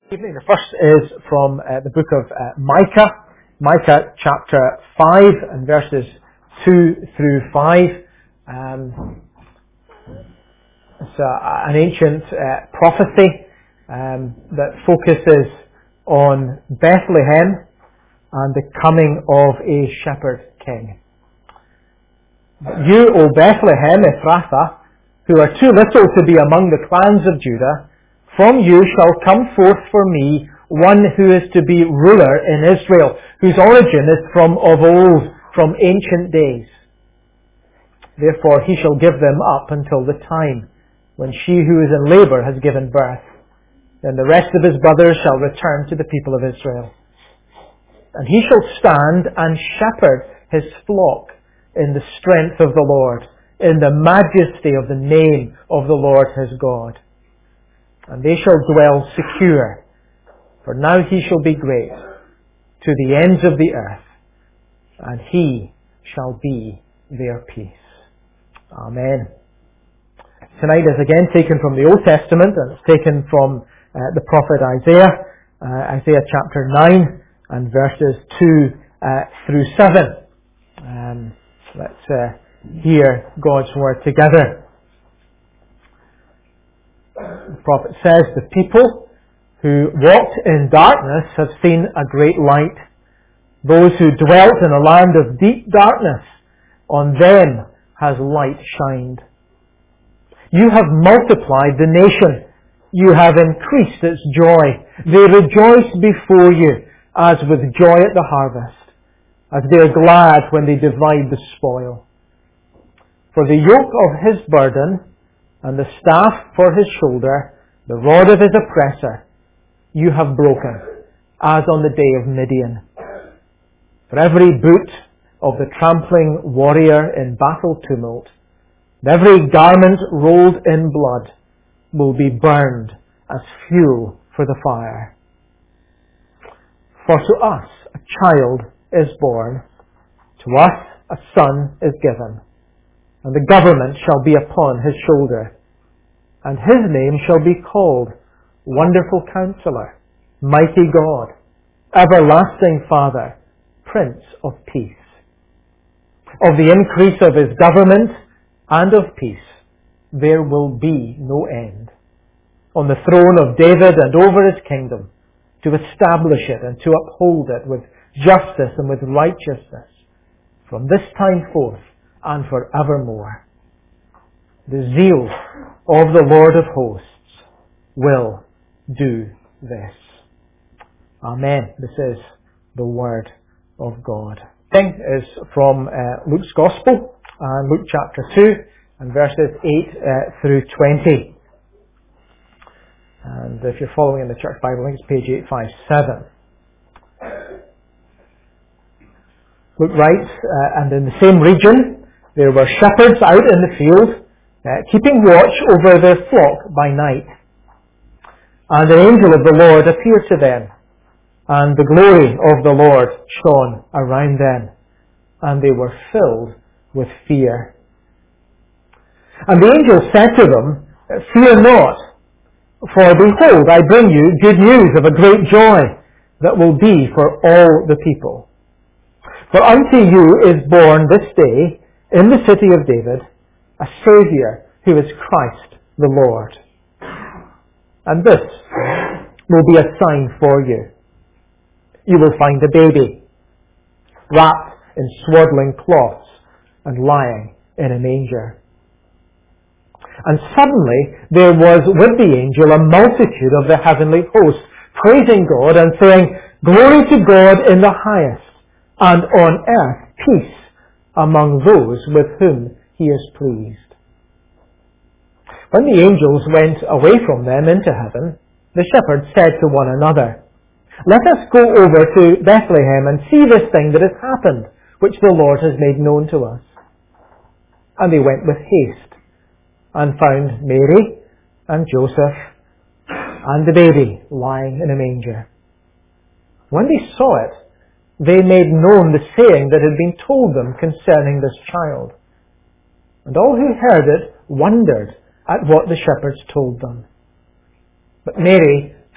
Evening. The first is from the book of Micah, Micah chapter 5 and verses 2 through 5. It's an ancient prophecy that focuses on Bethlehem and the coming of a shepherd king. You, O Bethlehem Ephrathah, who are too little to be among the clans of Judah, from you shall come forth for me one who is to be ruler in Israel, whose origin is from of old, from ancient days. Therefore he shall give them up until the time when she who is in labour has given birth. Then the rest of his brothers shall return to the people of Israel. And he shall stand and shepherd his flock in the strength of the Lord, in the majesty of the name of the Lord his God. And they shall dwell secure, for now he shall be great to the ends of the earth, and he shall be their peace. Amen. Tonight is again taken from the Old Testament, and it's taken from the prophet Isaiah, Isaiah chapter 9 and verses 2 through 7. Let's hear God's word together. The prophet says, "The people who walked in darkness have seen a great light. Those who dwelt in a land of deep darkness, on them has light shined. You have multiplied the nation. You have increased its joy. They rejoice before you as with joy at the harvest, as they are glad when they divide the spoil. For the yoke of his burden and the staff for his shoulder, the rod of his oppressor, you have broken, as on the day of Midian. For every boot of the trampling warrior in battle tumult, and every garment rolled in blood, will be burned as fuel for the fire. For to us a child is born, to us a son is given, and the government shall be upon his shoulder. And his name shall be called Wonderful Counselor, Mighty God, Everlasting Father, Prince of Peace. Of the increase of his government and of peace there will be no end. On the throne of David and over his kingdom, to establish it and to uphold it with justice and with righteousness, from this time forth and forevermore. The zeal of the Lord of hosts will do this." Amen. This is the word of God. The thing is from Luke's Gospel, and Luke chapter 2 and verses 8 through 20. And if you're following in the Church Bible, I think it's page 857. Luke writes, "And in the same region there were shepherds out in the field, keeping watch over their flock by night. And an angel of the Lord appeared to them, and the glory of the Lord shone around them, and they were filled with fear. And the angel said to them, 'Fear not, for behold, I bring you good news of a great joy that will be for all the people. For unto you is born this day in the city of David a Saviour, who is Christ the Lord. And this will be a sign for you. You will find a baby, wrapped in swaddling cloths and lying in a manger.' And suddenly there was with the angel a multitude of the heavenly host, praising God and saying, 'Glory to God in the highest, and on earth peace among those with whom he is pleased.' When the angels went away from them into heaven, the shepherds said to one another, 'Let us go over to Bethlehem and see this thing that has happened, which the Lord has made known to us.' And they went with haste, and found Mary and Joseph and the baby lying in a manger. When they saw it, they made known the saying that had been told them concerning this child. And all who heard it wondered at what the shepherds told them. But Mary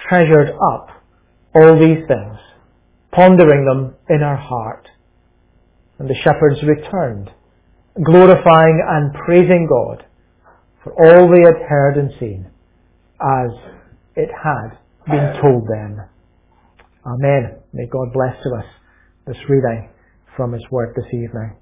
treasured up all these things, pondering them in our heart. And the shepherds returned, glorifying and praising God for all they had heard and seen, as it had been told them. Amen. May God bless to us this reading from His Word this evening.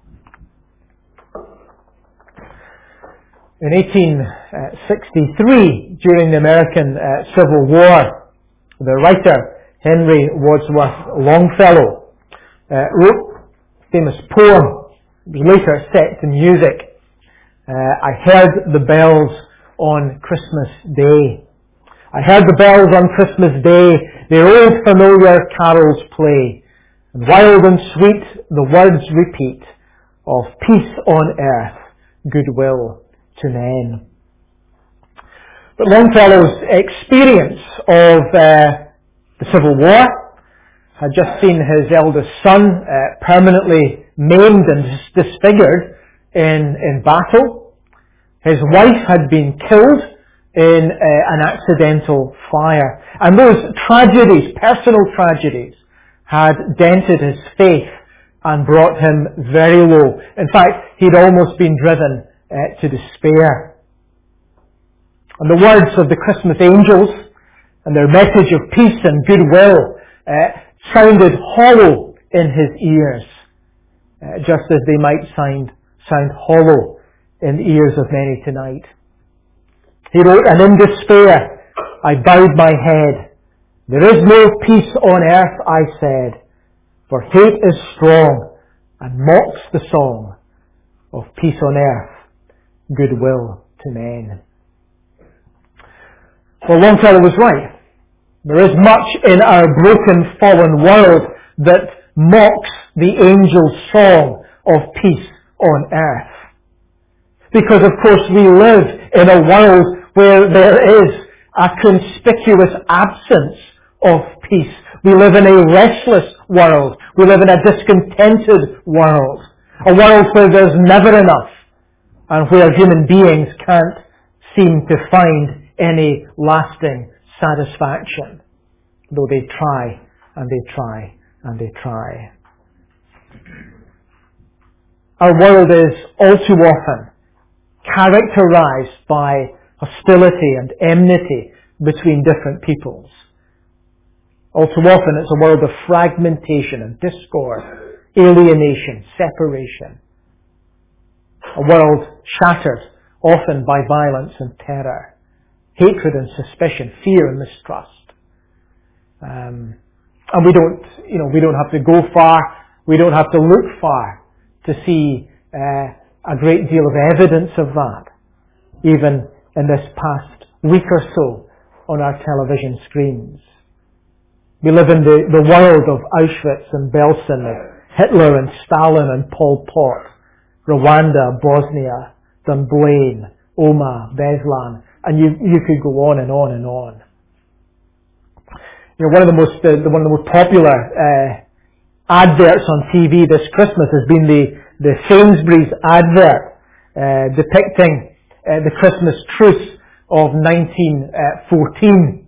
In 1863, during the American Civil War, the writer Henry Wadsworth Longfellow wrote a famous poem. It was later set to music. I heard the bells on Christmas Day. I heard the bells on Christmas Day, their old familiar carols play, and wild and sweet the words repeat of peace on earth, goodwill to men. But Longfellow's experience of the Civil War had just seen his eldest son permanently maimed and disfigured in battle. His wife had been killed in an accidental fire. And those tragedies, personal tragedies, had dented his faith and brought him very low. In fact, he'd almost been driven to despair. And the words of the Christmas angels and their message of peace and goodwill sounded hollow in his ears, just as they might sound hollow in the ears of many tonight. He wrote, and in despair I bowed my head. There is no peace on earth, I said, for hate is strong and mocks the song of peace on earth, goodwill to men. Well, Longfellow was right. There is much in our broken, fallen world that mocks the angel's song of peace on earth. Because, of course, we live in a world where there is a conspicuous absence of peace. We live in a restless world. We live in a discontented world. A world where there's never enough and where human beings can't seem to find any lasting satisfaction, though they try and they try and they try. Our world is all too often characterized by hostility and enmity between different peoples. All too often it's a world of fragmentation and discord, alienation, separation. A world shattered often by violence and terror, hatred and suspicion, fear and mistrust. And we don't have to go far, we don't have to look far to see a great deal of evidence of that, even in this past week or so on our television screens. We live in the world of Auschwitz and Belsen, of Hitler and Stalin and Pol Pot, Rwanda, Bosnia, Dunblane, Omagh, Beslan, and you could go on and on and on. You know, one of the most popular adverts on TV this Christmas has been the Sainsbury's advert depicting the Christmas truce of 1914.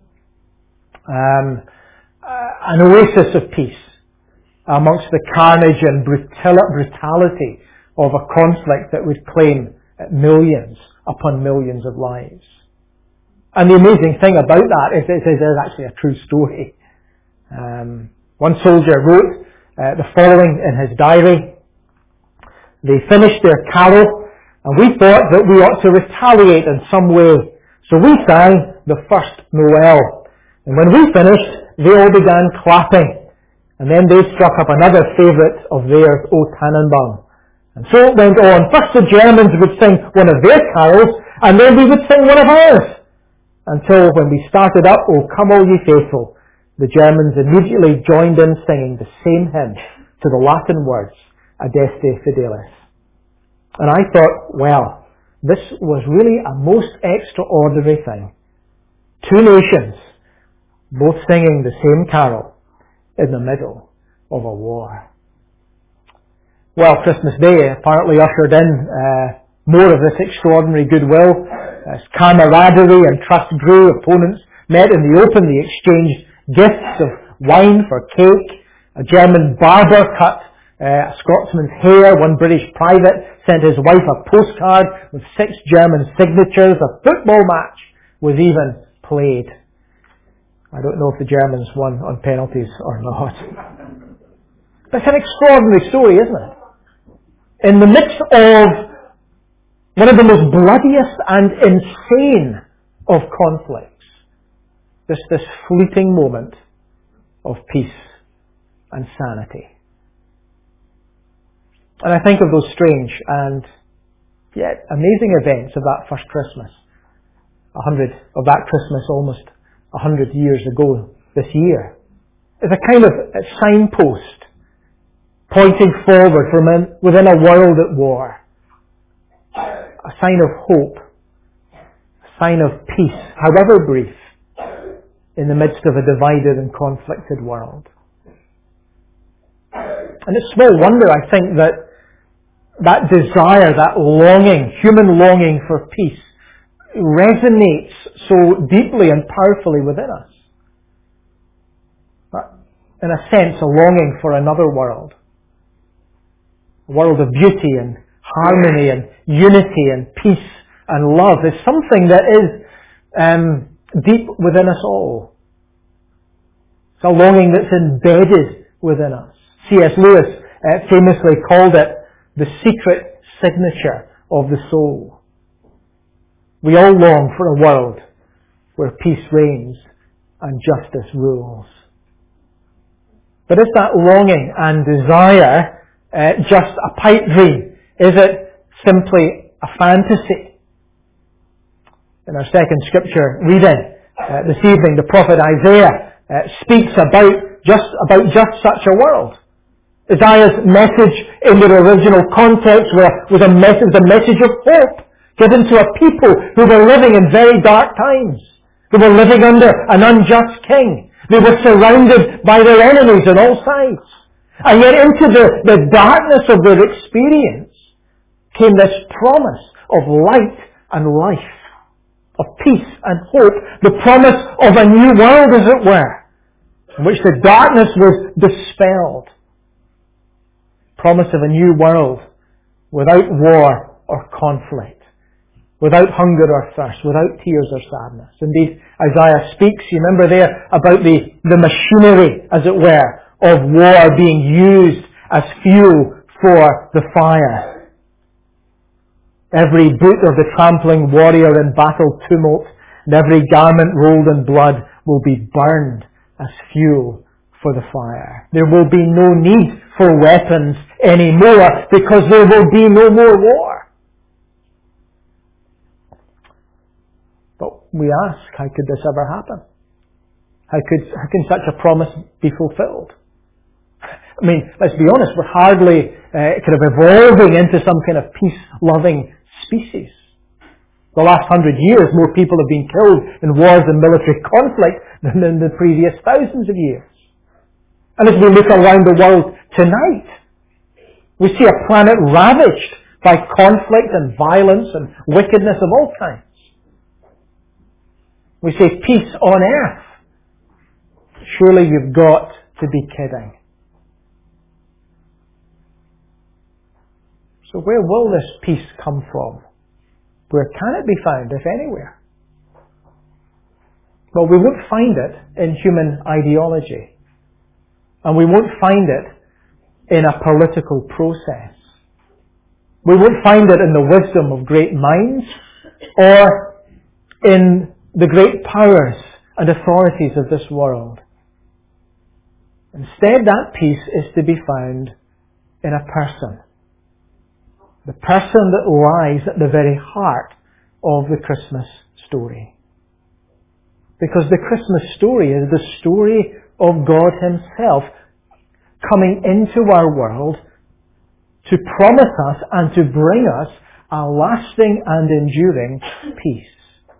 An oasis of peace amongst the carnage and brutality of a conflict that would claim millions upon millions of lives. And the amazing thing about that is it is actually a true story. One soldier wrote the following in his diary. They finished their carol, and we thought that we ought to retaliate in some way. So we sang the first Noel. And when we finished, they all began clapping. And then they struck up another favourite of theirs, O Tannenbaum. And so it went on. First the Germans would sing one of their carols, and then we would sing one of ours. Until when we started up, O Come All Ye Faithful, the Germans immediately joined in singing the same hymn to the Latin words, Adeste Fidelis. And I thought, well, this was really a most extraordinary thing. Two nations, both singing the same carol in the middle of a war. Well, Christmas Day apparently ushered in more of this extraordinary goodwill. As camaraderie and trust grew, opponents met in the open. They exchanged gifts of wine for cake. A German barber cut a Scotsman's hair. One British private sent his wife a postcard with 6 German signatures. A football match was even played. I don't know if the Germans won on penalties or not. But it's an extraordinary story, isn't it? In the midst of one of the most bloodiest and insane of conflicts, just this fleeting moment of peace and sanity. And I think of those strange and yet amazing events of that first Christmas. Almost 100 years ago this year. It's a kind of signpost pointing forward from within a world at war. A sign of hope. A sign of peace, however brief, in the midst of a divided and conflicted world. And it's small wonder, I think, that desire, that longing, human longing for peace, resonates so deeply and powerfully within us. But in a sense, a longing for another world. A world of beauty and harmony and unity and peace and love is something that is deep within us all. It's a longing that's embedded within us. C.S. Lewis famously called it the secret signature of the soul. We all long for a world where peace reigns and justice rules. But is that longing and desire just a pipe dream? Is it simply a fantasy? In our second scripture reading this evening, the prophet Isaiah speaks about just such a world. Isaiah's message in the original context was a message of hope given to a people who were living in very dark times. They were living under an unjust king. They were surrounded by their enemies on all sides. And yet into the darkness of their experience came this promise of light and life, of peace and hope, the promise of a new world, as it were, in which the darkness was dispelled. Promise of a new world without war or conflict, without hunger or thirst, without tears or sadness. Indeed, Isaiah speaks, you remember there, about the machinery, as it were, of war being used as fuel for the fire. Every boot of the trampling warrior in battle tumult, and every garment rolled in blood will be burned as fuel for the fire. There will be no need for weapons anymore because there will be no more war. But we ask, how could this ever happen? How can such a promise be fulfilled? I mean, let's be honest, we're hardly kind of evolving into some kind of peace-loving species. The last 100 years, more people have been killed in wars and military conflict than in the previous thousands of years. And as we look around the world tonight, we see a planet ravaged by conflict and violence and wickedness of all kinds. We say peace on earth. Surely you've got to be kidding. So where will this peace come from? Where can it be found, if anywhere? Well, we won't find it in human ideology. And we won't find it in a political process. We won't find it in the wisdom of great minds or in the great powers and authorities of this world. Instead, that peace is to be found in a person. The person that lies at the very heart of the Christmas story. Because the Christmas story is the story of God Himself coming into our world to promise us and to bring us a lasting and enduring peace.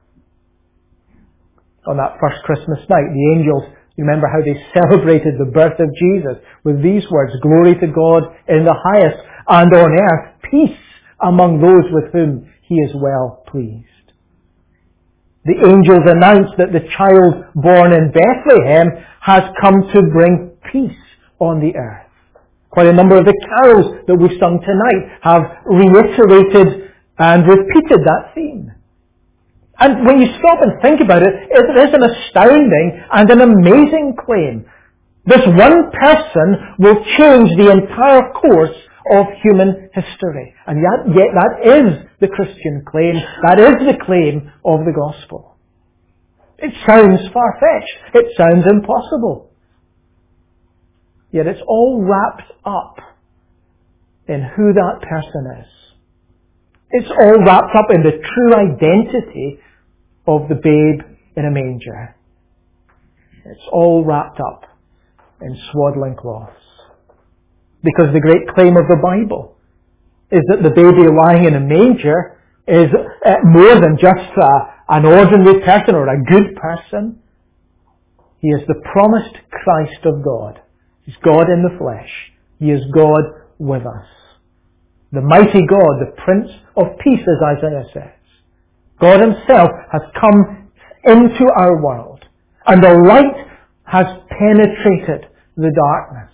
On that first Christmas night, the angels, you remember how they celebrated the birth of Jesus with these words, "Glory to God in the highest, and on earth peace among those with whom He is well pleased." The angels announced that the child born in Bethlehem has come to bring peace on the earth. Quite a number of the carols that we've sung tonight have reiterated and repeated that theme. And when you stop and think about it, it is an astounding and an amazing claim. This one person will change the entire course of human history. And yet that is the Christian claim. That is the claim of the gospel. It sounds far-fetched. It sounds impossible. Yet it's all wrapped up in who that person is. It's all wrapped up in the true identity of the babe in a manger. It's all wrapped up in swaddling cloths. Because the great claim of the Bible is that the baby lying in a manger is more than just an ordinary person or a good person. He is the promised Christ of God. He's God in the flesh. He is God with us. The mighty God, the Prince of Peace, as Isaiah says. God Himself has come into our world, and the light has penetrated the darkness.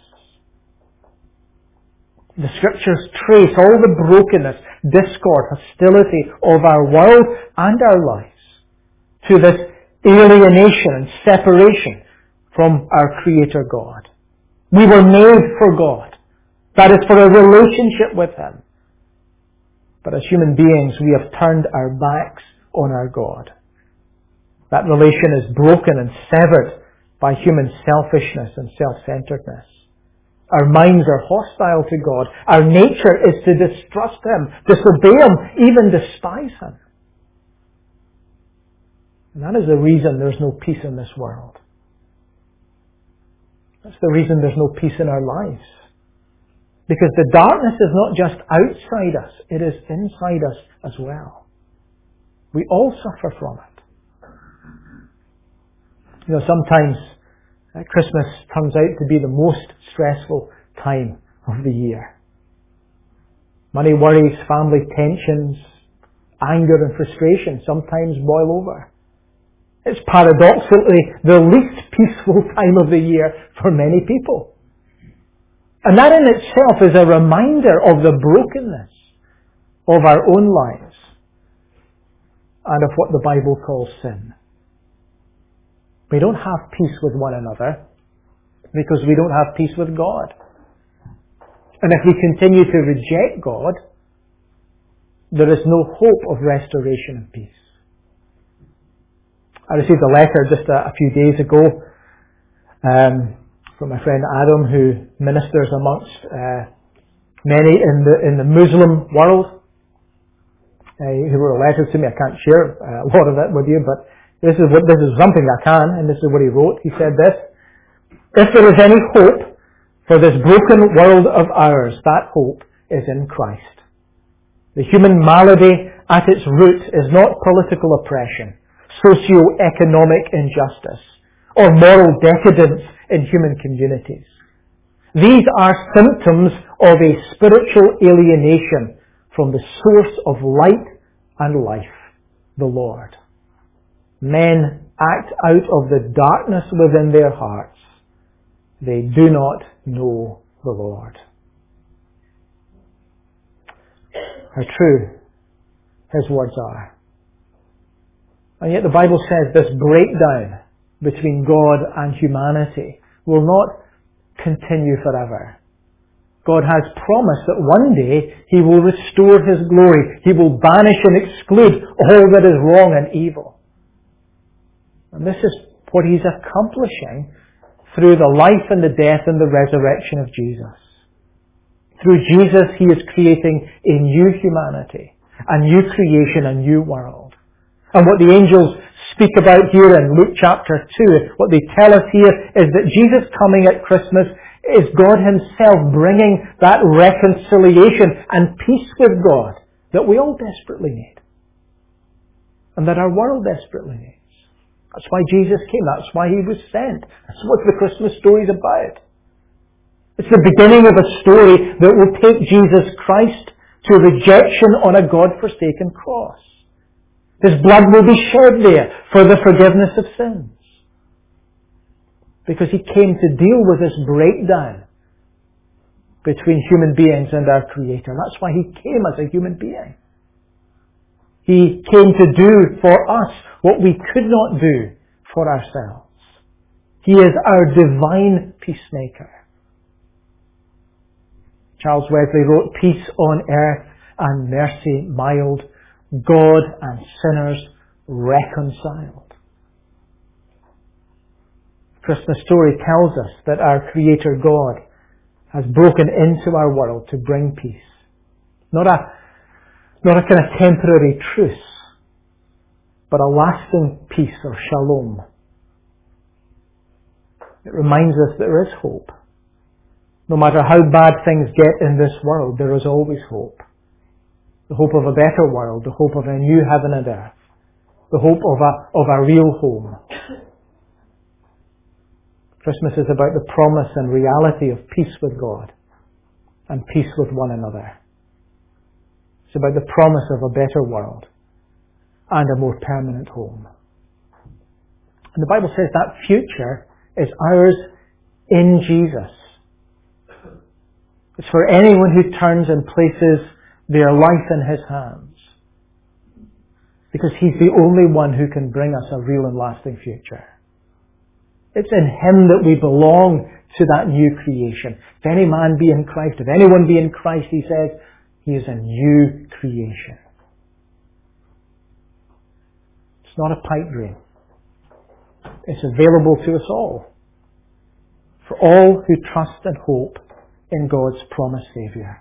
The Scriptures trace all the brokenness, discord, hostility of our world and our lives to this alienation and separation from our Creator God. We were made for God. That is for a relationship with Him. But as human beings, we have turned our backs on our God. That relation is broken and severed by human selfishness and self-centeredness. Our minds are hostile to God. Our nature is to distrust Him, disobey Him, even despise Him. And that is the reason there's no peace in this world. That's the reason there's no peace in our lives. Because the darkness is not just outside us, it is inside us as well. We all suffer from it. You know, sometimes Christmas turns out to be the most stressful time of the year. Money worries, family tensions, anger and frustration sometimes boil over. It's paradoxically the least peaceful time of the year for many people. And that in itself is a reminder of the brokenness of our own lives and of what the Bible calls sin. We don't have peace with one another because we don't have peace with God. And if we continue to reject God, there is no hope of restoration and peace. I received a letter just a few days ago from my friend Adam, who ministers amongst many in the Muslim world. He wrote a letter to me. I can't share a lot of it with you, but this is something I can, and this is what he wrote. He said this: if there is any hope for this broken world of ours, that hope is in Christ. The human malady at its root is not political oppression, socio-economic injustice, or moral decadence in human communities. These are symptoms of a spiritual alienation from the source of light and life, the Lord. Men act out of the darkness within their hearts. They do not know the Lord. How true His words are. And yet the Bible says this breakdown between God and humanity will not continue forever. God has promised that one day He will restore His glory. He will banish and exclude all that is wrong and evil. And this is what He's accomplishing through the life and the death and the resurrection of Jesus. Through Jesus, He is creating a new humanity, a new creation, a new world. And what the angels speak about here in Luke chapter 2, what they tell us here is that Jesus coming at Christmas is God Himself bringing that reconciliation and peace with God that we all desperately need. And that our world desperately needs. That's why Jesus came. That's why He was sent. That's what the Christmas story is about. It's the beginning of a story that will take Jesus Christ to rejection on a God-forsaken cross. His blood will be shed there for the forgiveness of sins. Because He came to deal with this breakdown between human beings and our Creator. That's why He came as a human being. He came to do for us what we could not do for ourselves. He is our divine peacemaker. Charles Wesley wrote, "Peace on earth and mercy mild, God and sinners reconciled." The Christmas story tells us that our Creator God has broken into our world to bring peace. Not a kind of temporary truce, but a lasting peace or shalom. It reminds us that there is hope. No matter how bad things get in this world, there is always hope. The hope of a better world, the hope of a new heaven and earth, the hope of a real home. Christmas is about the promise and reality of peace with God and peace with one another. It's about the promise of a better world and a more permanent home. And the Bible says that future is ours in Jesus. It's for anyone who turns and places their life in His hands. Because He's the only one who can bring us a real and lasting future. It's in Him that we belong to that new creation. If any man be in Christ, if anyone be in Christ, He says, he is a new creation. It's not a pipe dream. It's available to us all. For all who trust and hope in God's promised Saviour.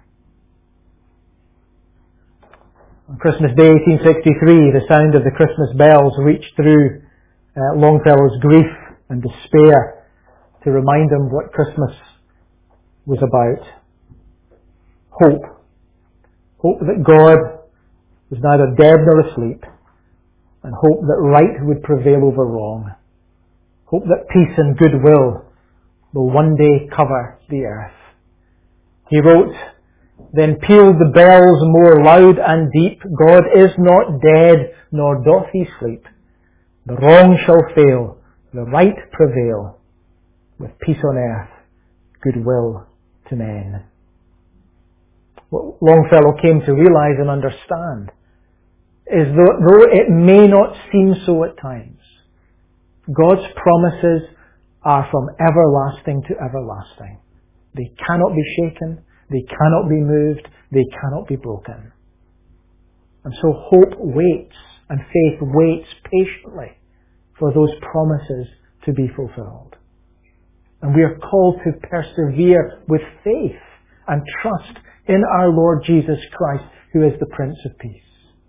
On Christmas Day 1863, the sound of the Christmas bells reached through Longfellow's grief and despair to remind him what Christmas was about. Hope. Hope that God was neither dead nor asleep, and hope that right would prevail over wrong. Hope that peace and goodwill will one day cover the earth. He wrote, "Then pealed the bells more loud and deep, God is not dead, nor doth He sleep. The wrong shall fail, the right prevail, with peace on earth, goodwill to men." What Longfellow came to realize and understand is that though it may not seem so at times, God's promises are from everlasting to everlasting. They cannot be shaken, they cannot be moved, they cannot be broken. And so hope waits and faith waits patiently for those promises to be fulfilled. And we are called to persevere with faith and trust in our Lord Jesus Christ, who is the Prince of Peace.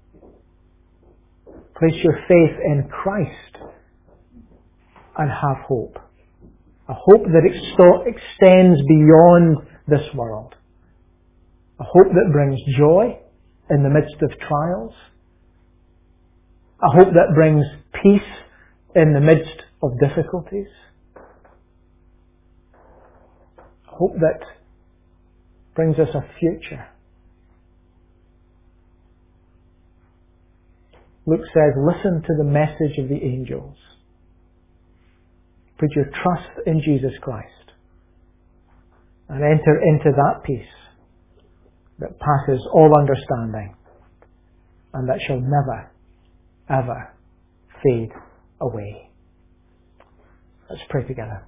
Place your faith in Christ and have hope. A hope that extends beyond this world. A hope that brings joy in the midst of trials. A hope that brings peace in the midst of difficulties. A hope that brings us a future. Luke says, listen to the message of the angels. Put your trust in Jesus Christ and enter into that peace that passes all understanding and that shall never, ever fade away. Let's pray together.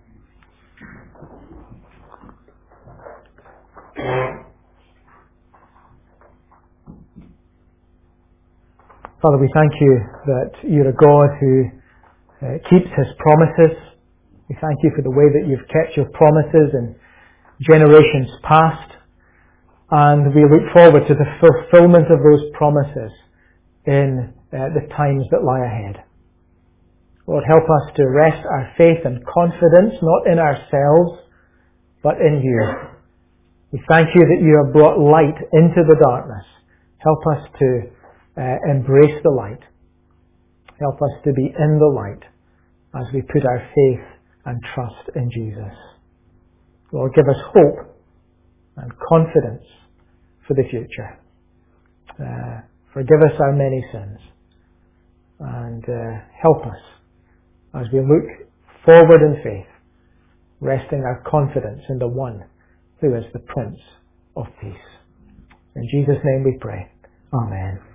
Father, we thank You that You're a God who keeps His promises. We thank You for the way that You've kept Your promises in generations past. And we look forward to the fulfillment of those promises in the times that lie ahead. Lord, help us to rest our faith and confidence not in ourselves, but in You. We thank You that You have brought light into the darkness. Help us to embrace the light. Help us to be in the light as we put our faith and trust in Jesus. Lord, give us hope and confidence for the future. Forgive us our many sins and help us as we look forward in faith, resting our confidence in the one who is the Prince of Peace. In Jesus' name we pray. Amen.